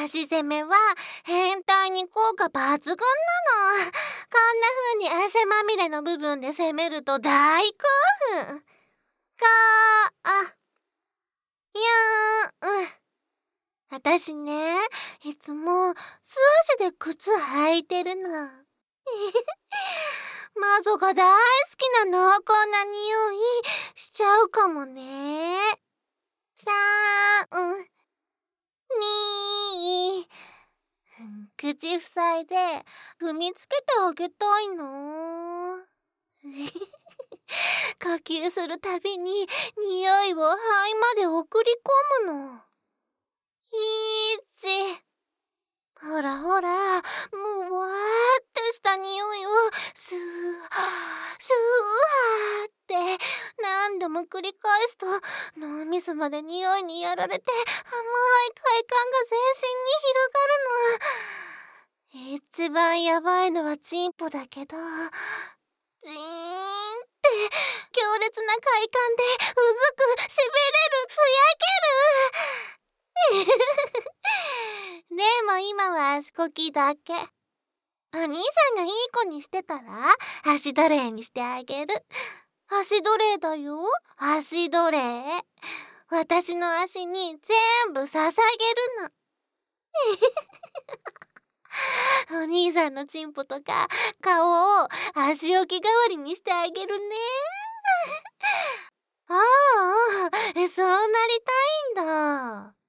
足攻めは変態に効果抜群なの。こんな風に汗まみれの部分で攻めると大興奮。私ね、いつも素足で靴履いてるの。魔女が大好きな濃厚な匂いしちゃうかもね。3、2、口塞いで踏みつけてあげたいの。呼吸するたびに匂いを肺まで送り込むの。ほらほら、もうわーってした匂いをスーハースーハーって何度も繰り返すと脳みそまで匂いにやられて甘い快感が全身に広がるの。一番やばいのはチンポだけど、ジーンって強烈な快感でうずく、しびれる、ふやける。でも今は足こきだけ。お兄さんがいい子にしてたら足奴隷にしてあげる。足奴隷だよ、足奴隷。私の足に全部捧げるの。お兄さんのチンポとか顔を足置き代わりにしてあげるね。そうなりたいんだ。